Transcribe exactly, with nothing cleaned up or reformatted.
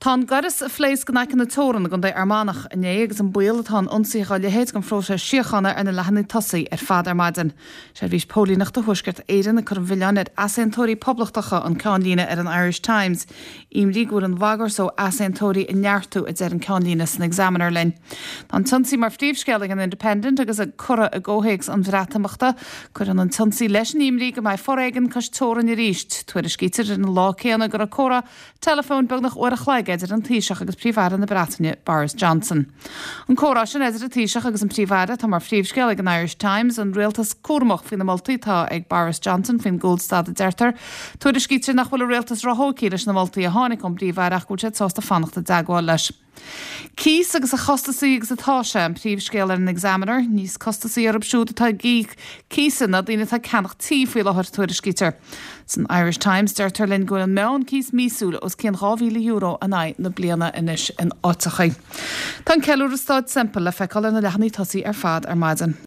Tá garas a phléis gannaic na tóran gon dé armánach a négus an buil tá onsaíá le héad gan fróse siochanna ar na lehanna tosaí ar fad ar maidin. sé bhís pólí nach do thuisgurt éan na chun bhilianid asentóí poblachtacha an cáinlína ar an Irish Times. Imrí gúil an bhagar so asentóí in neartú a ar an cáinlína san examiner linn. Tá tunsaí mar fríomhscéalaigh an Independent agus a cura a ggóhéigs an bhreatamachta chur an an tunsaí leis an imrí go mai forréigen cos tóran i ríist. Tuair a scítar in lá céanna gur a córa telefón beag nach uair a chláig idir an tíiseach agus príomhhara na Breataine Boris Johnson. An córá sin idir a tíiseach agus an príomhhara tá mar phríomhscéalaigh an Irish Times an réaltas cuaramach fin na moltaí tá ag Boris Johnson fin Goldstad a deirtar. Tuair a scítar nach bhfuil a réaltas rathóí leis na moltaí a tháinig an príomhhara go sé sásta fannachta deagháil leis. Cís agus a chostasaí agus atá sé an príomhscéal ar an examiner, níos costasaí ar absúd atá gíic císan na daoine tá cenachtaí faoi láthir tuair a scítar. San Irish Times deirtar linn go an meán cís mísúla os cén dhá euro an áid na bliana inis in átachaí. Tá ceúr a stáid simple le feicáil na lehannaí tosaí ar fad ar maidin.